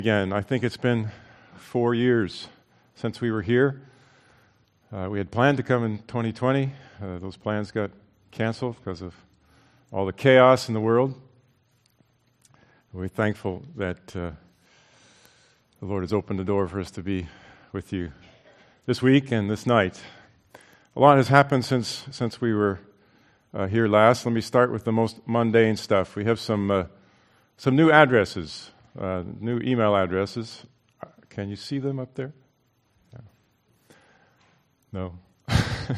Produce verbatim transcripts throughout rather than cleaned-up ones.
Again, I think it's been four years since we were here. Uh, we had planned to come in twenty twenty. Uh, those plans got canceled because of all the chaos in the world. We're thankful that uh, the Lord has opened the door for us to be with you this week and this night. A lot has happened since since we were uh, here last. Let me start with the most mundane stuff. We have some uh, some new addresses, uh, new email addresses. Can you see them up there? No. No.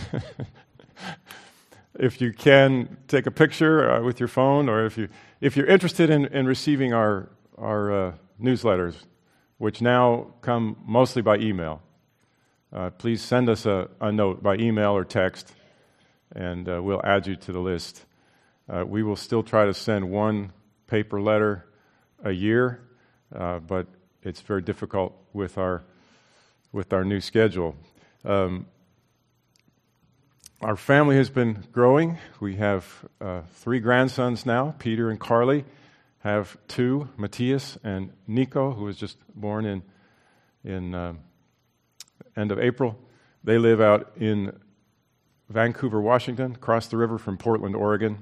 If you can, take a picture uh, with your phone, or if you if you're interested in, in receiving our our uh, newsletters, which now come mostly by email, uh, please send us a, a note by email or text, and uh, we'll add you to the list. Uh, we will still try to send one paper letter a year, uh, but it's very difficult with our with our new schedule. Um, Our family has been growing. We have uh, three grandsons now. Peter and Carly have two, Matthias and Nico, who was just born in in uh, end of April. They live out in Vancouver, Washington, across the river from Portland, Oregon.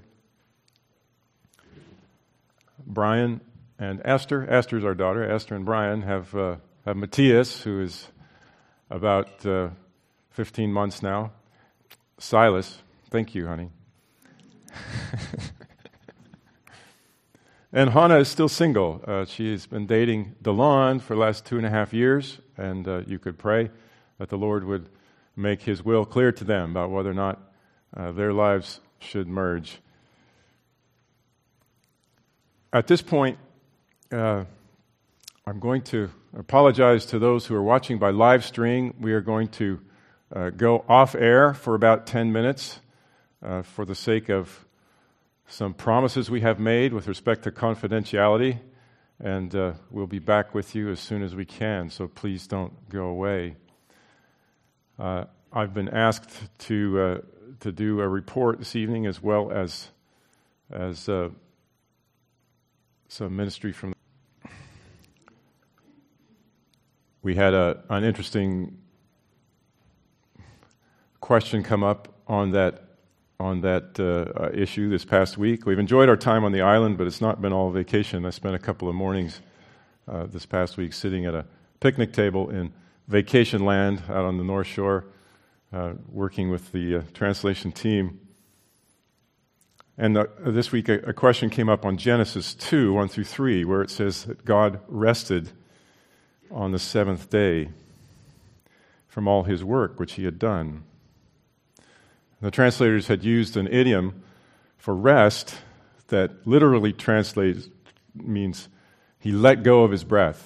Brian and Esther, Esther's our daughter, Esther and Brian have, uh, have Matthias, who is about uh, fifteen months now. Silas, thank you, honey. And Hannah is still single. Uh, she has been dating Delon for the last two and a half years, and uh, you could pray that the Lord would make His will clear to them about whether or not uh, their lives should merge. At this point, uh, I'm going to apologize to those who are watching by live stream. We are going to Uh, go off air for about ten minutes uh, for the sake of some promises we have made with respect to confidentiality, and uh, we'll be back with you as soon as we can, so please don't go away. Uh, I've been asked to uh, to do a report this evening, as well as as uh, some ministry from. We had a, an interesting question come up on that on that uh, issue this past week. We've enjoyed our time on the island, but it's not been all vacation. I spent a couple of mornings uh, this past week sitting at a picnic table in vacation land out on the North Shore, uh, working with the uh, translation team. And uh, this week a, a question came up on Genesis two, one through three, where it says that God rested on the seventh day from all His work which He had done. The translators had used an idiom for rest that literally translates means He let go of His breath.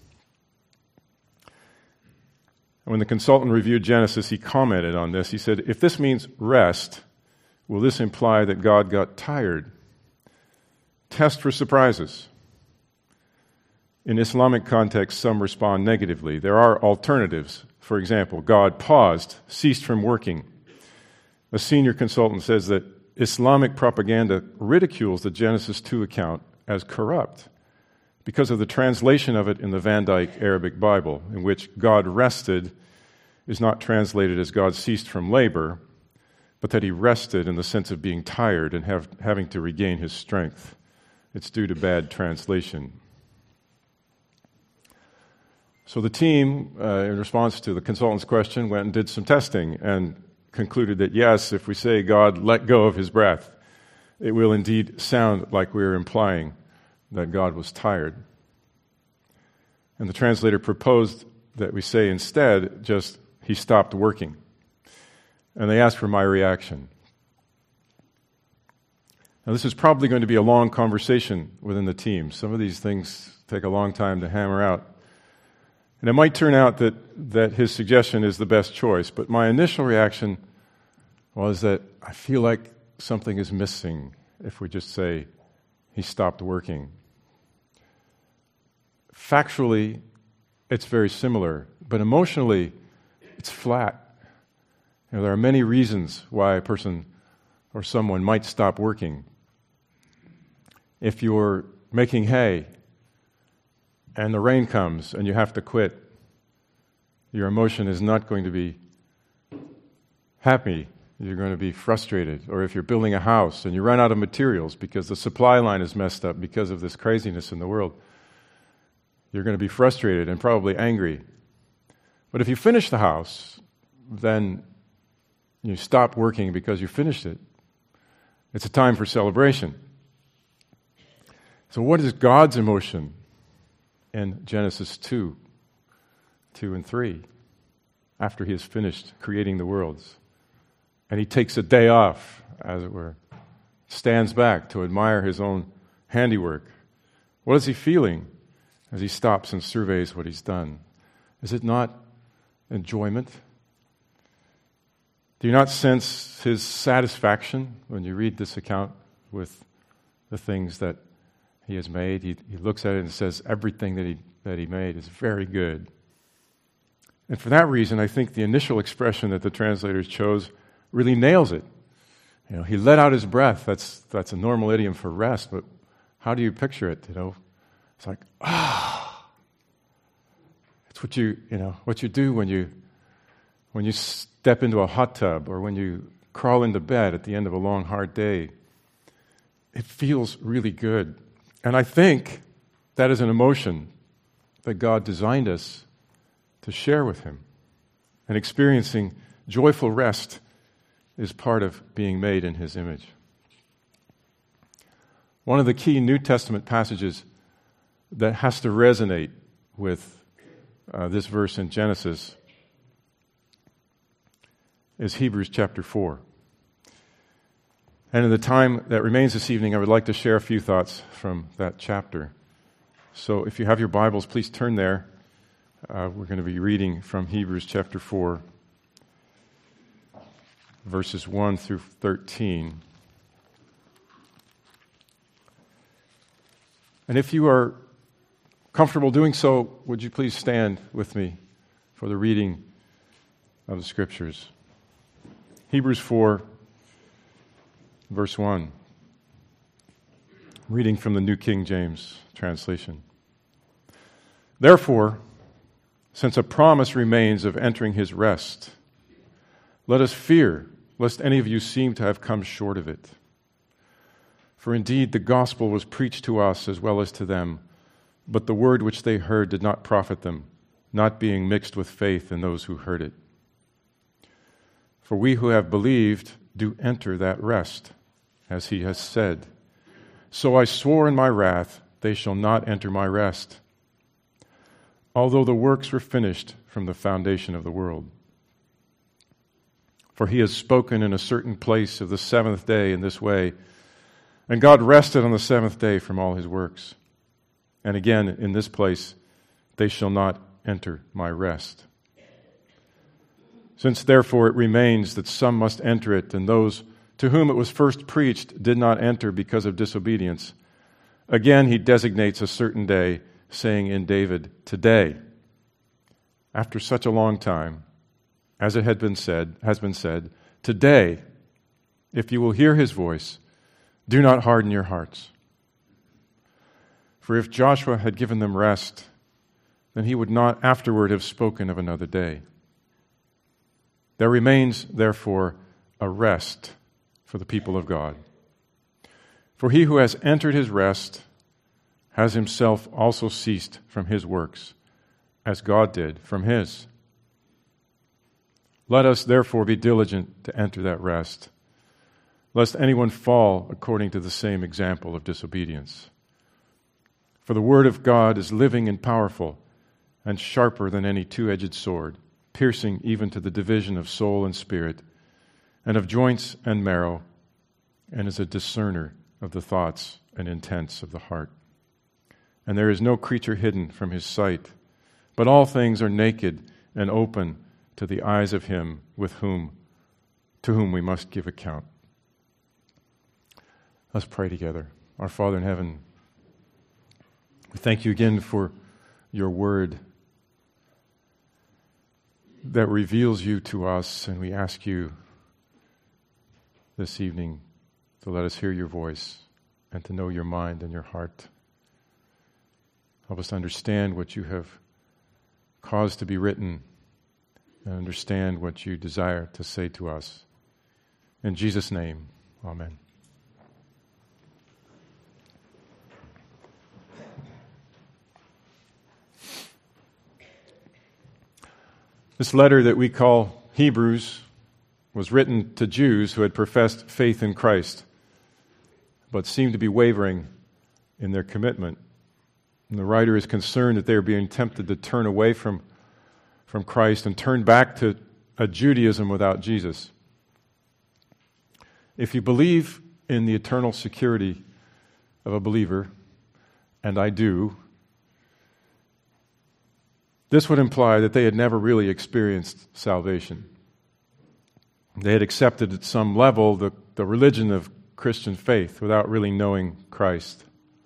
And when the consultant reviewed Genesis, he commented on this. He said, if this means rest, will this imply that God got tired? Test for surprises. In Islamic context, some respond negatively. There are alternatives. For example, God paused, ceased from working. A senior consultant says that Islamic propaganda ridicules the Genesis two account as corrupt because of the translation of it in the Van Dyke Arabic Bible, in which God rested is not translated as God ceased from labor, but that He rested in the sense of being tired and have, having to regain His strength. It's due to bad translation. So the team, uh, in response to the consultant's question, went and did some testing and concluded that yes, if we say God let go of His breath, it will indeed sound like we're implying that God was tired. And the translator proposed that we say instead just, He stopped working. And they asked for my reaction. Now this is probably going to be a long conversation within the team. Some of these things take a long time to hammer out. And it might turn out that, that his suggestion is the best choice, but my initial reaction was that I feel like something is missing if we just say, He stopped working. Factually, it's very similar, but emotionally, it's flat. You know, there are many reasons why a person or someone might stop working. If you're making hay and the rain comes and you have to quit, your emotion is not going to be happy. You're going to be frustrated. Or if you're building a house and you run out of materials because the supply line is messed up because of this craziness in the world, you're going to be frustrated and probably angry. But if you finish the house, then you stop working because you finished it. It's a time for celebration. So what is God's emotion in Genesis two, two and three, after he has finished creating the worlds? And he takes a day off, as it were, stands back to admire his own handiwork. What is he feeling as he stops and surveys what he's done? Is it not enjoyment? Do you not sense his satisfaction when you read this account with the things that he has made? He, he looks at it and says everything that he, that he made is very good. And for that reason, I think the initial expression that the translators chose really nails it. You know, he let out his breath. That's that's a normal idiom for rest, but how do you picture it? You know, it's like ah. It's what you you know what you do when you when you step into a hot tub or when you crawl into bed at the end of a long hard day. It feels really good, and I think that is an emotion that God designed us to share with Him, and experiencing joyful rest is part of being made in His image. One of the key New Testament passages that has to resonate with uh, this verse in Genesis is Hebrews chapter four. And in the time that remains this evening, I would like to share a few thoughts from that chapter. So if you have your Bibles, please turn there. Uh, we're going to be reading from Hebrews chapter four. Verses one through thirteen. And if you are comfortable doing so, would you please stand with me for the reading of the Scriptures? Hebrews four, verse one. Reading from the New King James translation. Therefore, since a promise remains of entering his rest, let us fear lest any of you seem to have come short of it. For indeed the gospel was preached to us as well as to them, but the word which they heard did not profit them, not being mixed with faith in those who heard it. For we who have believed do enter that rest, as he has said, so I swore in my wrath, they shall not enter my rest, although the works were finished from the foundation of the world. For he has spoken in a certain place of the seventh day in this way, and God rested on the seventh day from all his works. And again, in this place, they shall not enter my rest. Since therefore it remains that some must enter it, and those to whom it was first preached did not enter because of disobedience, again he designates a certain day, saying in David, today, after such a long time, as it had been said, has been said, today, if you will hear his voice, do not harden your hearts. For if Joshua had given them rest, then he would not afterward have spoken of another day. There remains, therefore, a rest for the people of God. For he who has entered his rest has himself also ceased from his works, as God did from his. Let us therefore be diligent to enter that rest, lest anyone fall according to the same example of disobedience. For the word of God is living and powerful, and sharper than any two-edged sword, piercing even to the division of soul and spirit, and of joints and marrow, and is a discerner of the thoughts and intents of the heart. And there is no creature hidden from his sight, but all things are naked and open to the eyes of him with whom, to whom we must give account. Let's pray together. Our Father in heaven, we thank you again for your word that reveals you to us, and we ask you this evening to let us hear your voice and to know your mind and your heart. Help us to understand what you have caused to be written and understand what you desire to say to us. In Jesus' name, amen. This letter that we call Hebrews was written to Jews who had professed faith in Christ, but seemed to be wavering in their commitment. And the writer is concerned that they are being tempted to turn away from, from Christ and turn back to a Judaism without Jesus. If you believe in the eternal security of a believer, and I do, this would imply that they had never really experienced salvation. They had accepted at some level the, the religion of Christian faith without really knowing Christ.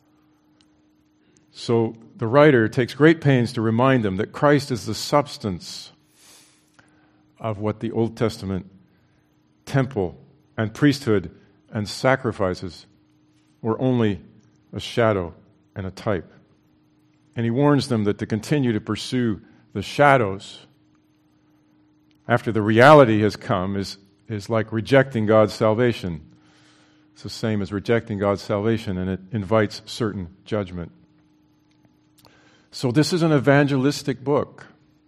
So the writer takes great pains to remind them that Christ is the substance of what the Old Testament temple and priesthood and sacrifices were only a shadow and a type. And he warns them that to continue to pursue the shadows after the reality has come is, is like rejecting God's salvation. It's the same as rejecting God's salvation, and it invites certain judgment. So this is an evangelistic book.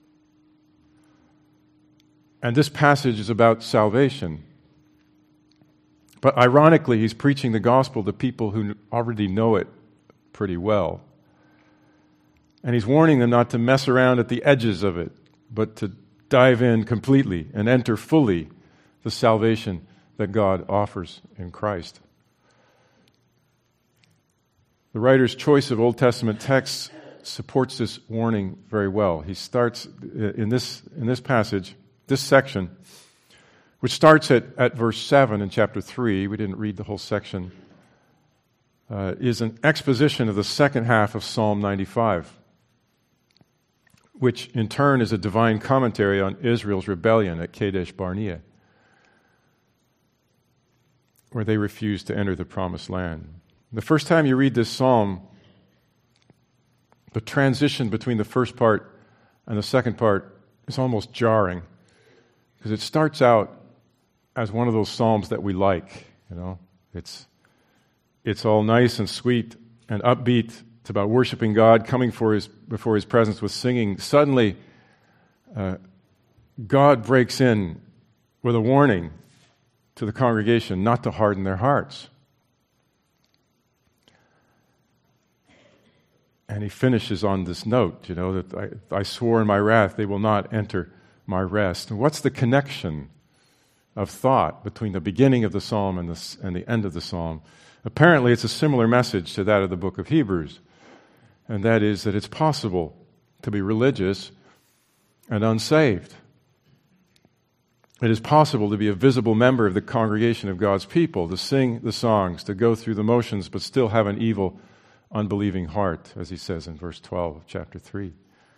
And this passage is about salvation. But ironically, he's preaching the gospel to people who already know it pretty well. And he's warning them not to mess around at the edges of it, but to dive in completely and enter fully the salvation that God offers in Christ. The writer's choice of Old Testament texts supports this warning very well. He starts in this in this passage, this section, which starts at, at verse seven in chapter three. We didn't read the whole section. Uh, is an exposition of the second half of Psalm ninety-five, which in turn is a divine commentary on Israel's rebellion at Kadesh Barnea, where they refused to enter the promised land. The first time you read this psalm, the transition between the first part and the second part is almost jarring, because it starts out as one of those psalms that we like. You know, it's it's all nice and sweet and upbeat. It's about worshiping God, coming for his, before His presence with singing. Suddenly, uh, God breaks in with a warning to the congregation not to harden their hearts. And He finishes on this note, you know, that I, I swore in my wrath they will not enter my rest. And what's the connection of thought between the beginning of the psalm and the, and the end of the psalm? Apparently, it's a similar message to that of the book of Hebrews. And that is that it's possible to be religious and unsaved. It is possible to be a visible member of the congregation of God's people, to sing the songs, to go through the motions, but still have an evil, unbelieving heart, as he says in verse twelve of chapter three.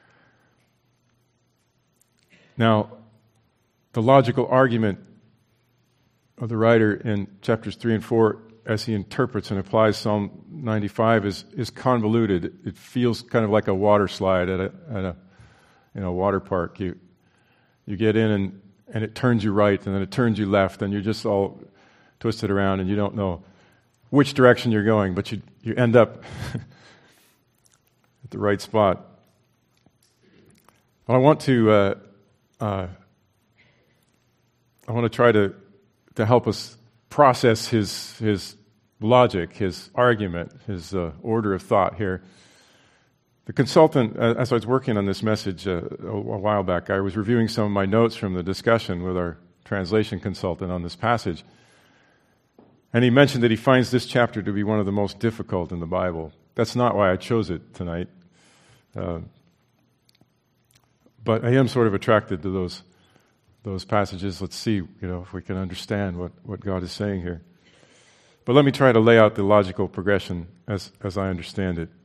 Now, the logical argument of the writer in chapters three and four, as he interprets and applies Psalm ninety-five, is, is convoluted. It feels kind of like a water slide at a, at a you know, water park. You you get in and, and it turns you right, and then it turns you left, and you're just all twisted around, and you don't know which direction you're going, but you you end up at the right spot. Well, I want to uh, uh, I want to try to to help us process his his logic, his argument, his uh, order of thought here. The consultant, uh, as I was working on this message uh, a, a while back, I was reviewing some of my notes from the discussion with our translation consultant on this passage, and he mentioned that he finds this chapter to be one of the most difficult in the Bible. That's not why I chose it tonight, uh, but I am sort of attracted to those those passages. Let's see, you know, if we can understand what, what God is saying here. But let me try to lay out the logical progression as, as I understand it.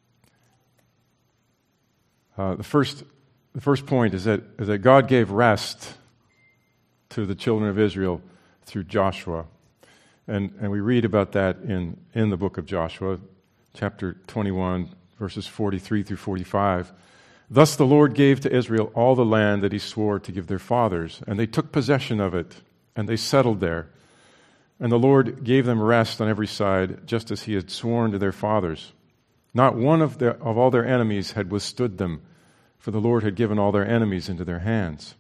Uh, the first the first point is that, is that God gave rest to the children of Israel through Joshua. And and we read about that in, in the book of Joshua, chapter twenty-one, verses forty-three through forty-five. Thus the Lord gave to Israel all the land that he swore to give their fathers, and they took possession of it, and they settled there. And the Lord gave them rest on every side, just as he had sworn to their fathers. Not one of, their, of all their enemies had withstood them, for the Lord had given all their enemies into their hands.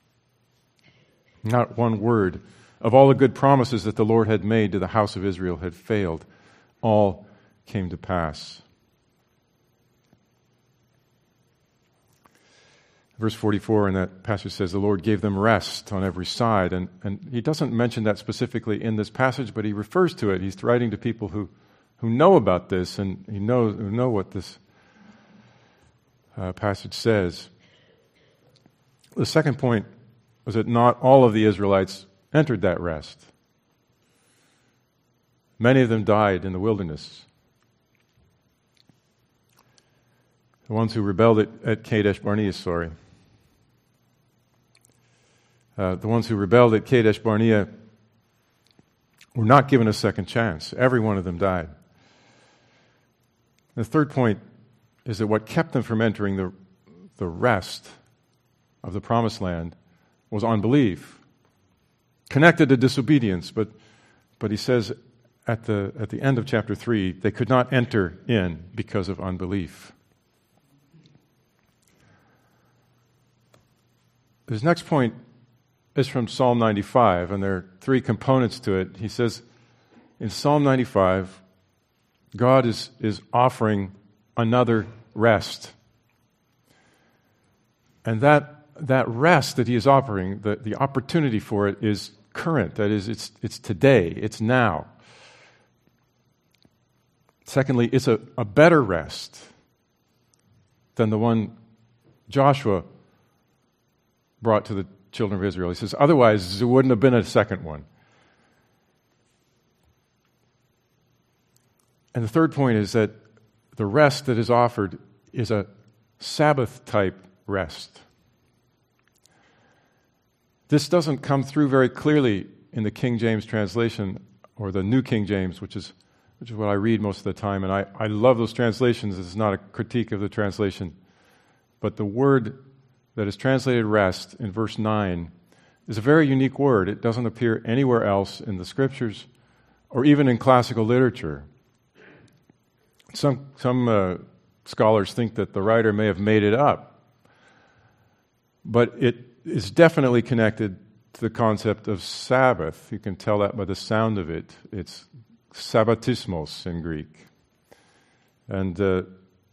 Not one word of all the good promises that the Lord had made to the house of Israel had failed. All came to pass. Verse forty-four in that passage says, the Lord gave them rest on every side. And, and he doesn't mention that specifically in this passage, but he refers to it. He's writing to people who, who know about this and he knows, who know what this uh, passage says. The second point was that not all of the Israelites entered that rest. Many of them died in the wilderness. The ones who rebelled at, at Kadesh Barnea, sorry. Uh, the ones who rebelled at Kadesh Barnea were not given a second chance. Every one of them died. The third point is that what kept them from entering the, the rest of the promised land was unbelief, connected to disobedience. But, but he says at the, at the end of chapter three, they could not enter in because of unbelief. His next point is from Psalm ninety-five, and there are three components to it. He says in Psalm ninety-five, God is, is offering another rest. And that, that rest that he is offering, the, the opportunity for it is current. That is, it's, it's today, it's now. Secondly, it's a, a better rest than the one Joshua brought to the children of Israel. He says, otherwise there wouldn't have been a second one. And the third point is that the rest that is offered is a Sabbath-type rest. This doesn't come through very clearly in the King James translation or the New King James, which is which is what I read most of the time. And I, I love those translations. It's not a critique of the translation. But the word that is translated rest in verse nine is a very unique word. It doesn't appear anywhere else in the Scriptures or even in classical literature. Some, some uh, scholars think that the writer may have made it up, but it is definitely connected to the concept of Sabbath. You can tell that by the sound of it. It's sabbatismos in Greek. And uh,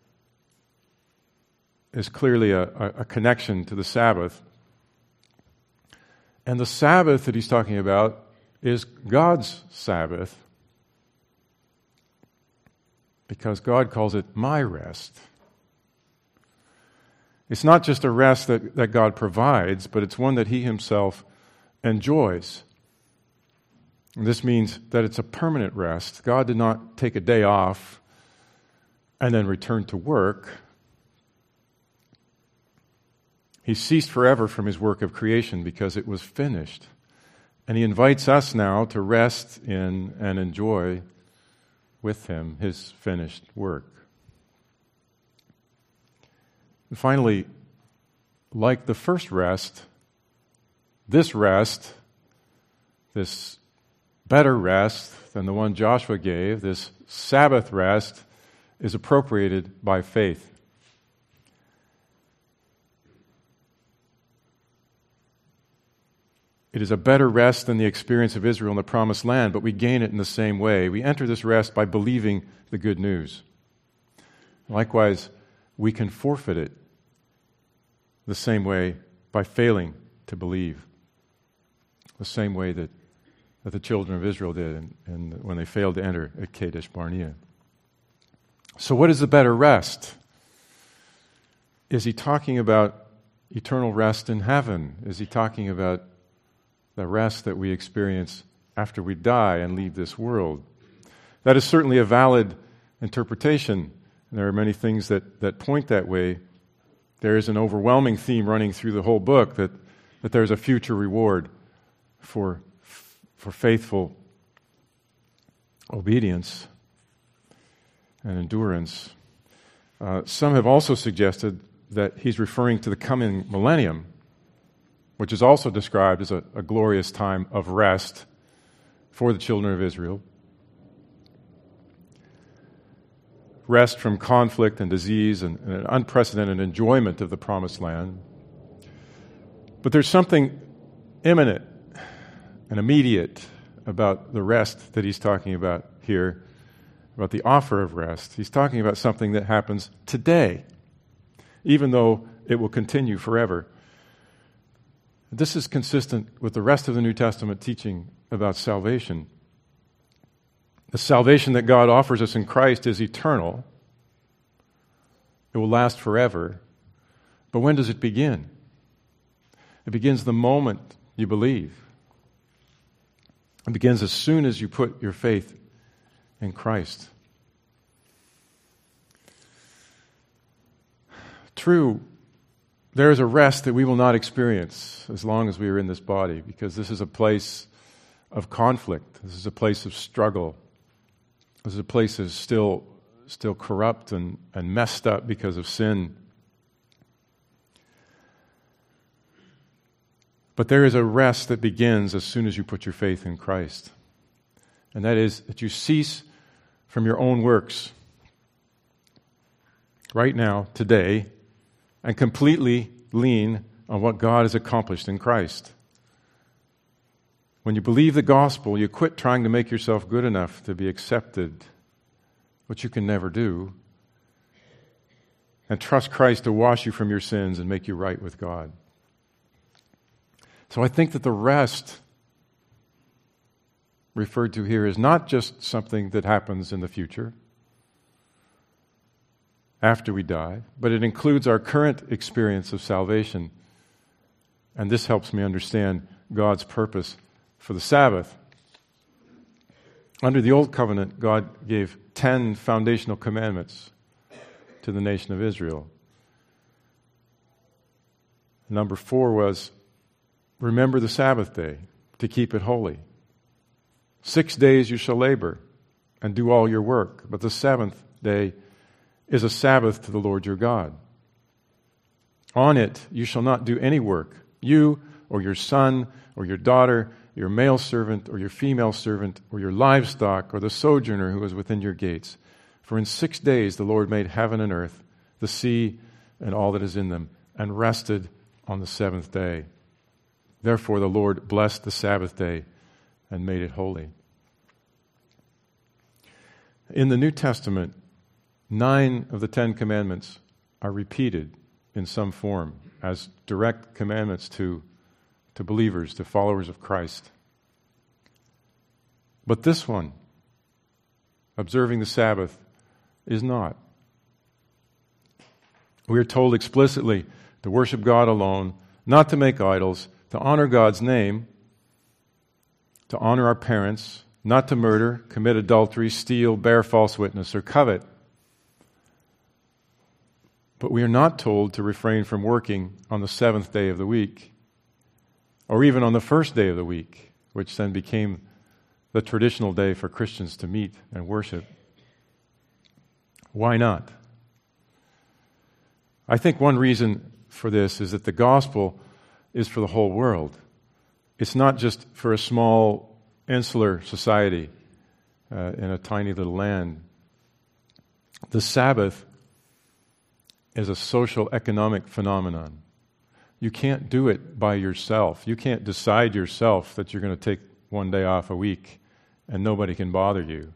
is clearly a, a connection to the Sabbath. And the Sabbath that he's talking about is God's Sabbath, because God calls it my rest. It's not just a rest that, that God provides, but it's one that he himself enjoys. And this means that it's a permanent rest. God did not take a day off and then return to work. He ceased forever from his work of creation because it was finished. And he invites us now to rest in and enjoy with him his finished work. And finally, like the first rest, this rest, this better rest than the one Joshua gave, this Sabbath rest, is appropriated by faith. It is a better rest than the experience of Israel in the Promised Land, but we gain it in the same way. We enter this rest by believing the good news. Likewise, we can forfeit it the same way by failing to believe, the same way that, that the children of Israel did and, and when they failed to enter at Kadesh Barnea. So what is the better rest? Is he talking about eternal rest in heaven? Is he talking about the rest that we experience after we die and leave this world? That is certainly a valid interpretation. And there are many things that, that point that way. There is an overwhelming theme running through the whole book that, that there's a future reward for, for faithful obedience and endurance. Uh, some have also suggested that he's referring to the coming millennium, which is also described as a, a glorious time of rest for the children of Israel. Rest from conflict and disease and, and an unprecedented enjoyment of the promised land. But there's something imminent and immediate about the rest that he's talking about here, about the offer of rest. He's talking about something that happens today, even though it will continue forever. This is consistent with the rest of the New Testament teaching about salvation. The salvation that God offers us in Christ is eternal. It will last forever. But when does it begin? It begins the moment you believe. It begins as soon as you put your faith in Christ. True, there is a rest that we will not experience as long as we are in this body, because this is a place of conflict. This is a place of struggle. This is a place that is still, still corrupt and, and messed up because of sin. But there is a rest that begins as soon as you put your faith in Christ. And that is that you cease from your own works right now, today, and completely lean on what God has accomplished in Christ. When you believe the gospel, you quit trying to make yourself good enough to be accepted, which you can never do, and trust Christ to wash you from your sins and make you right with God. So I think that the rest referred to here is not just something that happens in the future, after we die, but it includes our current experience of salvation. And this helps me understand God's purpose for the Sabbath. Under the Old Covenant, God gave ten foundational commandments to the nation of Israel. Number four was, remember the Sabbath day to keep it holy. Six days you shall labor and do all your work, but the seventh day is a Sabbath to the Lord your God. On it you shall not do any work, you or your son or your daughter, your male servant or your female servant, or your livestock, or the sojourner who is within your gates. For in six days the Lord made heaven and earth, the sea and all that is in them, and rested on the seventh day. Therefore the Lord blessed the Sabbath day and made it holy. In the New Testament, nine of the Ten Commandments are repeated in some form as direct commandments to, to believers, to followers of Christ. But this one, observing the Sabbath, is not. We are told explicitly to worship God alone, not to make idols, to honor God's name, to honor our parents, not to murder, commit adultery, steal, bear false witness, or covet. But we are not told to refrain from working on the seventh day of the week, or even on the first day of the week, which then became the traditional day for Christians to meet and worship. Why not? I think one reason for this is that the gospel is for the whole world. It's not just for a small insular society uh, in a tiny little land. The Sabbath is a social economic phenomenon. You can't do it by yourself. You can't decide yourself that you're going to take one day off a week and nobody can bother you.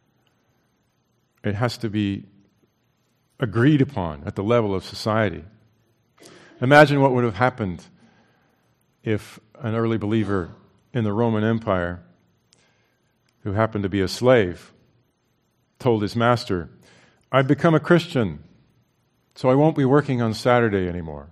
It has to be agreed upon at the level of society. Imagine what would have happened if an early believer in the Roman Empire, who happened to be a slave, told his master, "I've become a Christian, so I won't be working on Saturday anymore."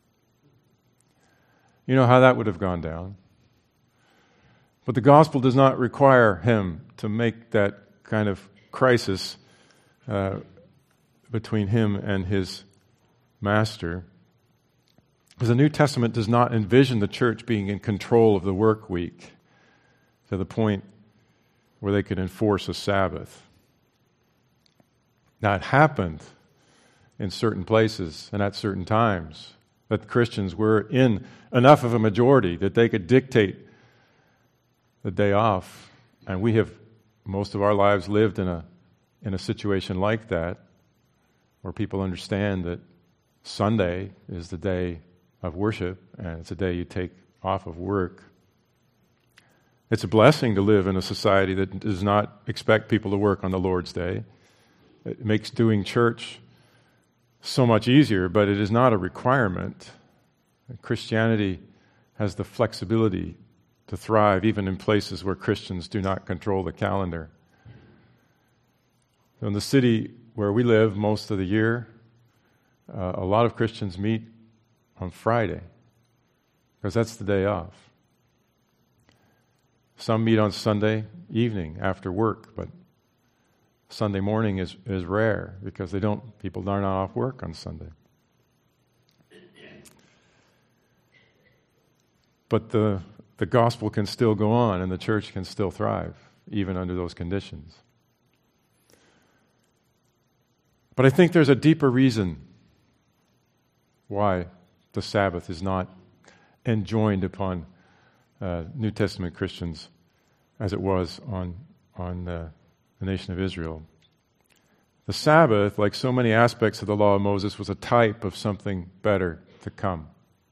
You know how that would have gone down. But the gospel does not require him to make that kind of crisis uh, between him and his master. Because the New Testament does not envision the church being in control of the work week to the point where they could enforce a Sabbath. Now, it happened in certain places and at certain times. That Christians were in enough of a majority that they could dictate the day off. And we have, most of our lives, lived in a in a situation like that, where people understand that Sunday is the day of worship, and it's a day you take off of work. It's a blessing to live in a society that does not expect people to work on the Lord's Day. It makes doing church so much easier, but it is not a requirement. Christianity has the flexibility to thrive even in places where Christians do not control the calendar. In the city where we live most of the year, uh, a lot of Christians meet on Friday because that's the day off. Some meet on Sunday evening after work, but Sunday morning is, is rare because they don't people are not off work on Sunday. But the the gospel can still go on and the church can still thrive even under those conditions. But I think there's a deeper reason why the Sabbath is not enjoined upon uh, New Testament Christians as it was on, on uh, the nation of Israel. The Sabbath, like so many aspects of the law of Moses, was a type of something better to come.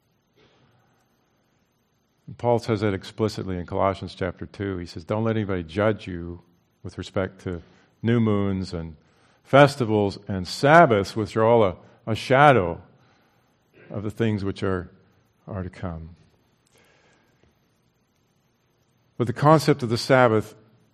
And Paul says that explicitly in Colossians chapter two. He says, don't let anybody judge you with respect to new moons and festivals and Sabbaths, which are all a, a shadow of the things which are, are to come. But the concept of the Sabbath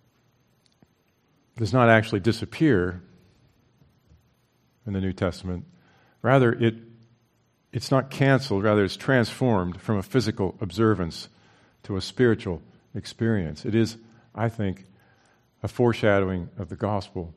does not actually disappear in the New Testament. Rather, it it's not canceled, rather it's transformed from a physical observance to a spiritual experience. It is, I think, a foreshadowing of the gospel.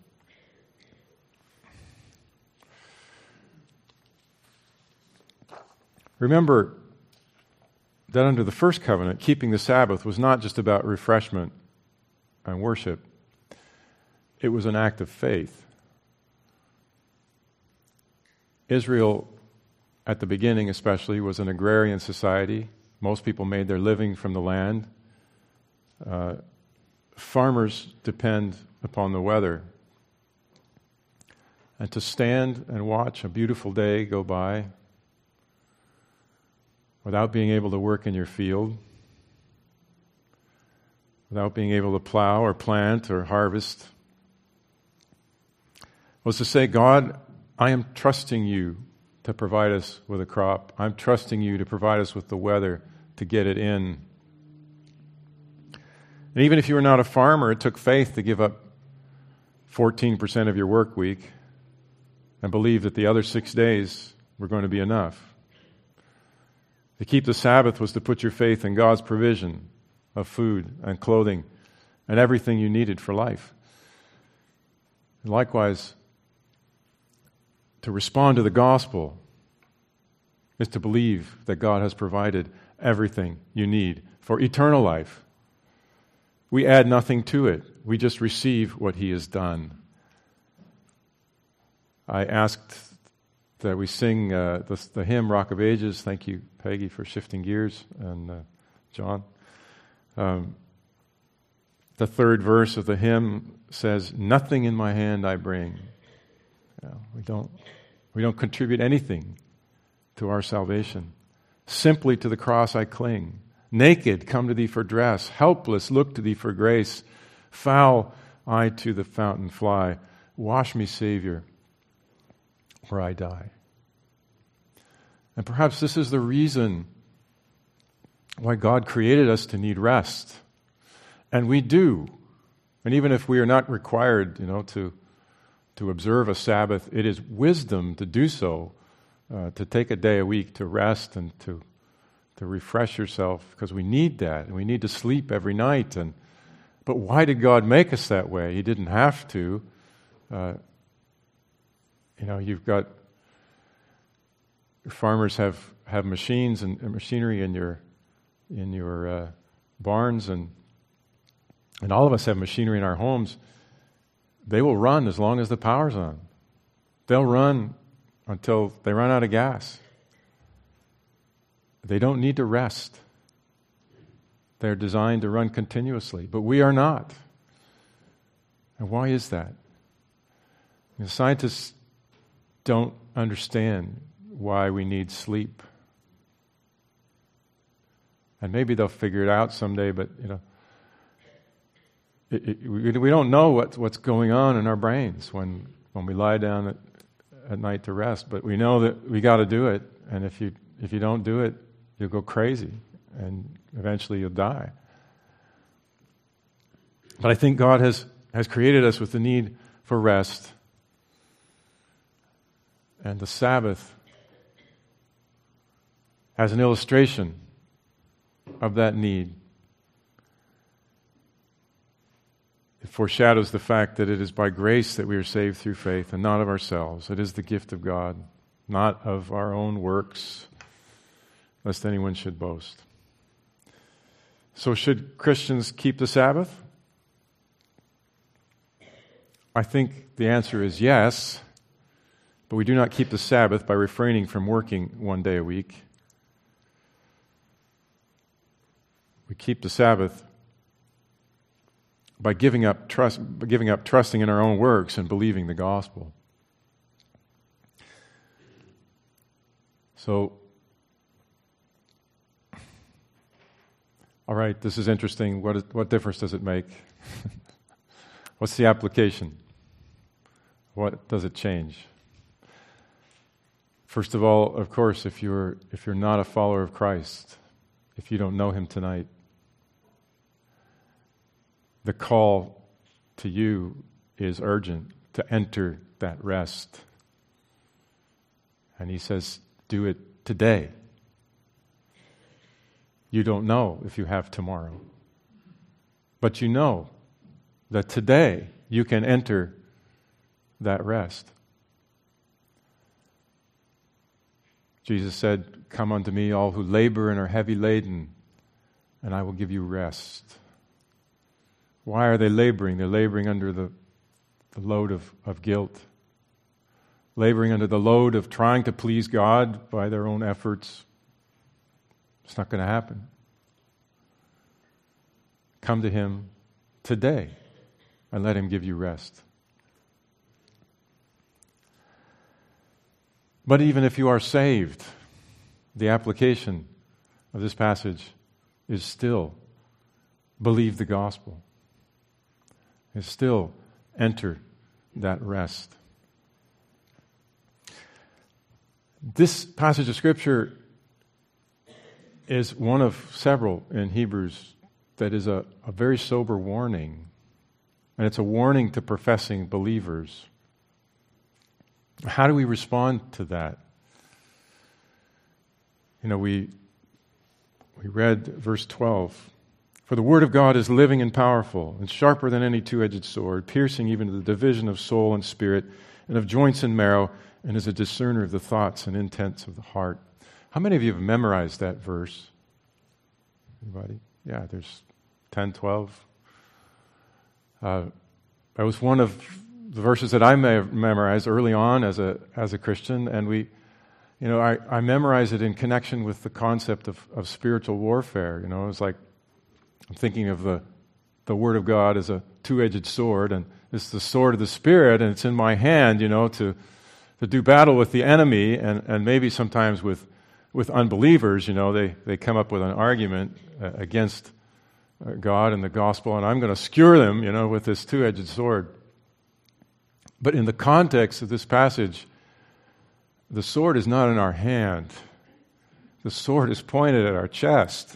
Remember that under the first covenant, keeping the Sabbath was not just about refreshment and worship. It was an act of faith. Israel, at the beginning especially, was an agrarian society. Most people made their living from the land. Uh, farmers depend upon the weather. And to stand and watch a beautiful day go by without being able to work in your field, without being able to plow or plant or harvest, was to say, God, I am trusting you to provide us with a crop. I'm trusting you to provide us with the weather to get it in. And even if you were not a farmer, it took faith to give up fourteen percent of your work week and believe that the other six days were going to be enough. To keep the Sabbath was to put your faith in God's provision of food and clothing and everything you needed for life. And likewise, to respond to the gospel is to believe that God has provided everything you need for eternal life. We add nothing to it. We just receive what He has done. I asked that we sing uh, the, the hymn, Rock of Ages. Thank you, Peggy, for shifting gears, and uh, John. Um, the third verse of the hymn says, "Nothing in my hand I bring." You know, we don't we don't contribute anything to our salvation. Simply to the cross I cling. Naked, come to Thee for dress. Helpless, look to Thee for grace. Foul, I to the fountain fly. Wash me, Savior, where I die. And perhaps this is the reason why God created us to need rest. And we do. And even if we are not required, you know, to to observe a Sabbath, it is wisdom to do so, uh, to take a day a week to rest and to to refresh yourself, because we need that, and we need to sleep every night. And but why did God make us that way? He didn't have to. Uh, you know, you've got farmers have, have machines and, and machinery in your in your uh, barns, and and all of us have machinery in our homes. They will run as long as the power's on. They'll run until they run out of gas. They don't need to rest. They're designed to run continuously, but we are not. And why is that? The scientists don't understand why we need sleep. And maybe they'll figure it out someday, but you know, it, it, we, we don't know what, what's going on in our brains when, when we lie down at, at night to rest. But we know that we got to do it, and if you if you don't do it, you'll go crazy, and eventually you'll die. But I think God has, has created us with the need for rest. And the Sabbath, as an illustration of that need, it foreshadows the fact that it is by grace that we are saved through faith and not of ourselves. It is the gift of God, not of our own works, lest anyone should boast. So should Christians keep the Sabbath? I think the answer is yes, but we do not keep the Sabbath by refraining from working one day a week. We keep the Sabbath by giving up trust, by giving up trusting in our own works and believing the gospel. So, all right, this is interesting. What is, what difference does it make? What's the application? What does it change? First of all, of course, if you're if you're not a follower of Christ, if you don't know Him tonight, the call to you is urgent, to enter that rest. And He says, do it today. You don't know if you have tomorrow, but you know that today you can enter that rest. Jesus said, come unto me, all who labor and are heavy laden, and I will give you rest. Why are they laboring? They're laboring under the, the load of, of guilt, laboring under the load of trying to please God by their own efforts. It's not going to happen. Come to Him today and let Him give you rest. But even if you are saved, the application of this passage is still believe the gospel. Is still enter that rest. This passage of Scripture is one of several in Hebrews that is a, a very sober warning. And it's a warning to professing believers. How do we respond to that? You know, we we read verse twelve. For the word of God is living and powerful, and sharper than any two-edged sword, piercing even to the division of soul and spirit, and of joints and marrow, and is a discerner of the thoughts and intents of the heart. How many of you have memorized that verse? Anybody? Yeah, there's ten, twelve. Uh, that was one of the verses that I may have memorized early on as a as a Christian, and we, you know, I, I memorized it in connection with the concept of, of spiritual warfare. You know, it was like I'm thinking of the the Word of God as a two-edged sword, and it's the sword of the Spirit, and it's in my hand, you know, to to do battle with the enemy, and, and maybe sometimes with with unbelievers. You know, they they come up with an argument uh, against uh, God and the gospel, and I'm going to skewer them, you know, with this two-edged sword. But in the context of this passage, the sword is not in our hand. The sword is pointed at our chest.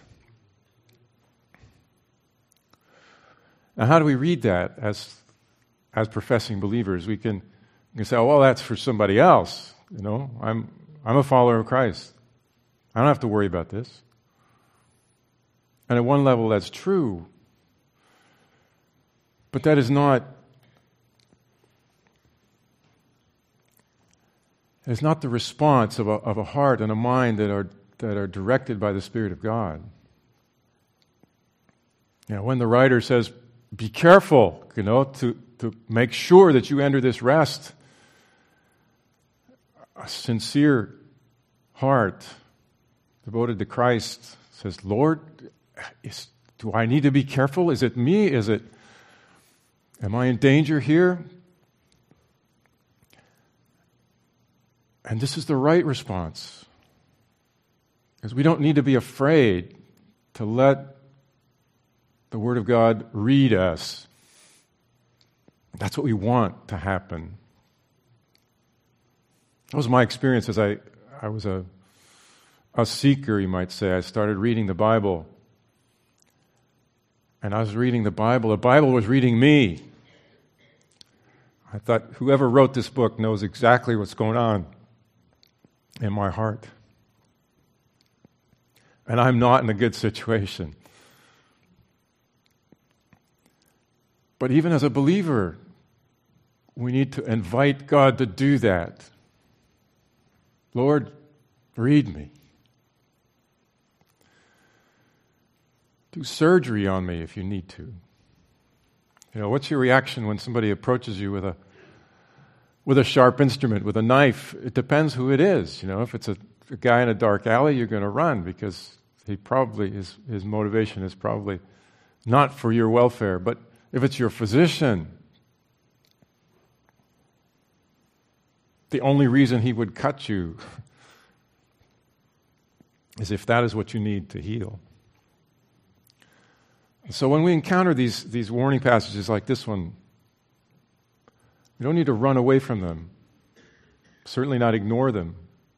Now, how do we read that as as professing believers? We can, we can say, oh, well, that's for somebody else. You know, I'm I'm a follower of Christ. I don't have to worry about this. And at one level, that's true. But that is not It's not the response of a, of a heart and a mind that are that are directed by the Spirit of God. You know, when the writer says, "Be careful," you know, to to make sure that you enter this rest, a sincere heart devoted to Christ says, Lord, is, do I need to be careful? Is it me? Is it, am I in danger here? And this is the right response. Because we don't need to be afraid to let the Word of God read us. That's what we want to happen. That was my experience as I, I was a, a seeker, you might say. I started reading the Bible. And I was reading the Bible. The Bible was reading me. I thought, whoever wrote this book knows exactly what's going on in my heart. And I'm not in a good situation. But even as a believer, we need to invite God to do that. Lord, read me. Do surgery on me if you need to. You know, what's your reaction when somebody approaches you with a with a sharp instrument, with a knife? It depends who it is. You know, if it's a, a guy in a dark alley, you're going to run because he probably his his motivation is probably not for your welfare. But if it's your physician, the only reason he would cut you is if that is what you need to heal. So when we encounter these, these warning passages like this one, we don't need to run away from them. Certainly not ignore them.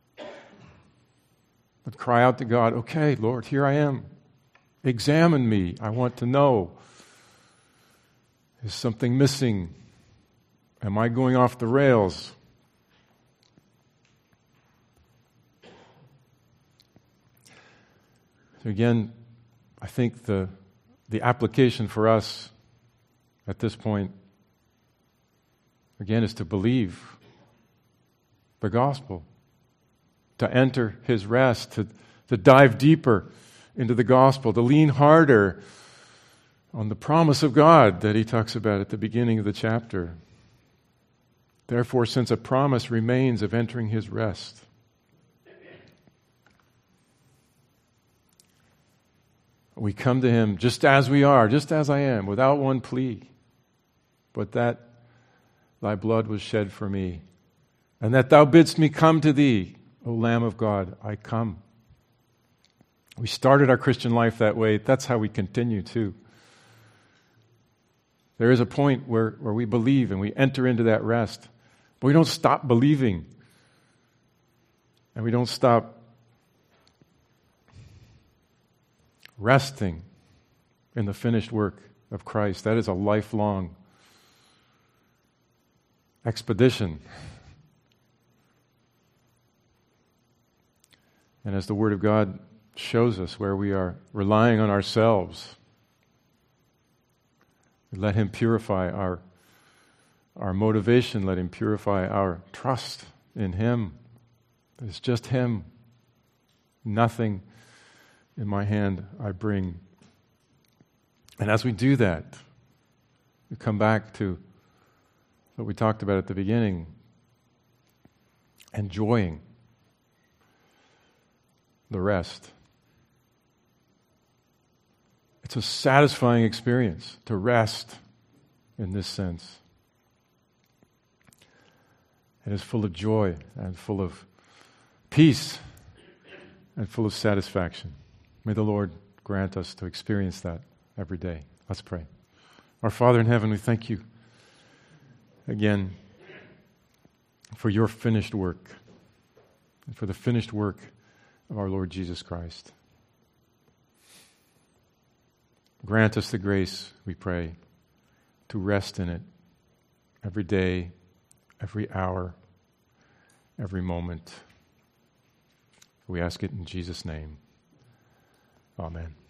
But cry out to God, okay, Lord, here I am. Examine me. I want to know. Is something missing? Am I going off the rails? So again, I think the the application for us at this point, again, is to believe the gospel, to enter His rest, to, to dive deeper into the gospel, to lean harder on the promise of God that He talks about at the beginning of the chapter. Therefore, since a promise remains of entering His rest, we come to Him just as we are, just as I am, without one plea, but that Thy blood was shed for me, and that Thou bidst me come to Thee, O Lamb of God, I come. We started our Christian life that way. That's how we continue too. There is a point where, where we believe and we enter into that rest, but we don't stop believing, and we don't stop resting in the finished work of Christ. That is a lifelong expedition. And as the Word of God shows us where we are relying on ourselves, we let Him purify our, our motivation, let Him purify our trust in Him. It's just Him. Nothing in my hand I bring. And as we do that, we come back to what we talked about at the beginning, enjoying the rest. It's a satisfying experience to rest in this sense. It is full of joy and full of peace and full of satisfaction. May the Lord grant us to experience that every day. Let's pray. Our Father in heaven, we thank You again for Your finished work and for the finished work of our Lord Jesus Christ. Grant us the grace, we pray, to rest in it every day, every hour, every moment. We ask it in Jesus' name. Amen.